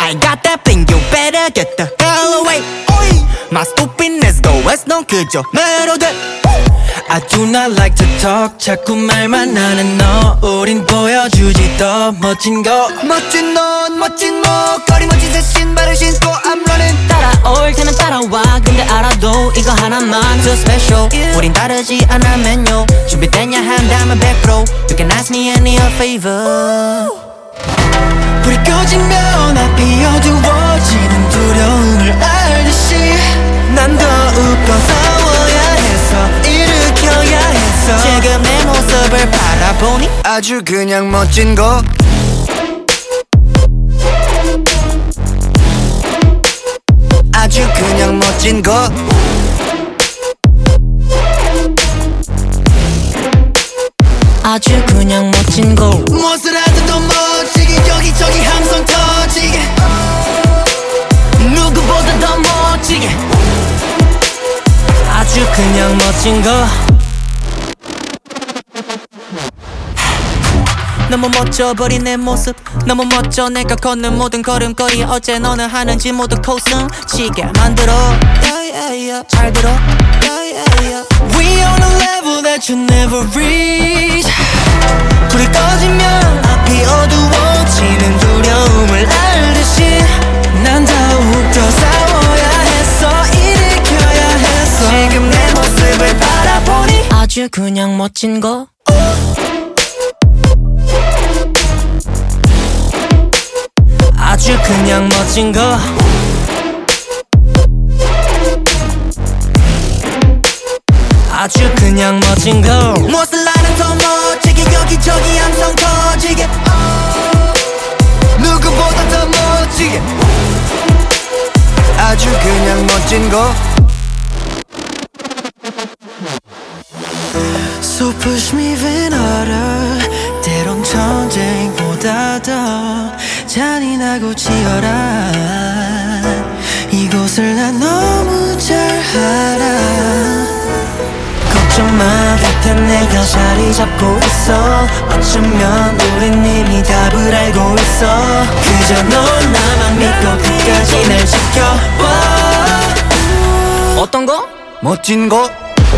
I got that thing, you better get the hell away. My stupidness go west, 넌 그저 매로 돼. I do not like to talk 자꾸 말만 하는 너 우린 보여주지 더 멋진 거 멋진 넌 멋진 목걸이 멋진 새 신발을 신고 I'm running. 따라올 테면 따라와 근데 알아도 이거 하나만 So special 우린 다르지 않아 메뉴 준비됐냐 한다면 100% You can ask me any favor. 불이 꺼지면 앞이 어두워지는 두려움을 알듯이 난 더욱 더 싸워야 해서 일으켜야 해서 지금 내 모습을 바라보니 아주 그냥 멋진 거 아주 그냥 멋진 거 아주 그냥 멋진 거 무엇을 하든 더 멋지게 여기저기 함성 터지게 누구보다 더 멋지게 아주 그냥 멋진 거 너무 멋져버린 내 모습 너무 멋져 내가 걷는 모든 걸음걸이 어째 너는 하는지 모두 코승치게 만들어 잘 들어 We on a level that you never reach 불이 꺼지면 앞이 어두워지는 두려움을 알듯이 난 더욱 더 싸워야 했어 일으켜야 했어 지금 내 모습을 바라보니 아주 그냥 멋진 거 아주 그냥 멋진 거 아주 그냥 멋진 거 무엇을 하든 더 멋지게 여기저기 함성 터지게 누구보다 더 멋지게 아주 그냥 멋진 거 So push me even harder 때론 전쟁보다 더 잔인하고 치열한 이곳을 난 너무 잘 알아 걱정 마 곁에 내가 자리 잡고 있어 어쩌면 우린 이미 답을 알고 있어 그저 넌 나만 믿고 끝까지 날 지켜봐 어떤 거? 멋진 거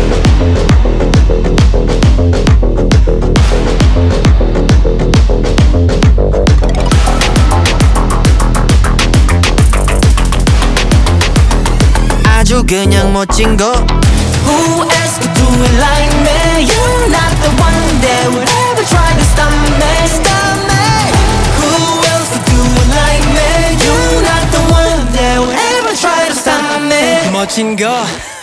아주 그냥 멋진 거 Who else could do it like me? You're not the one that would ever try to stop me. Stop me. Who else could do it like me? You're not the one that would ever try to stop me. 멋진 거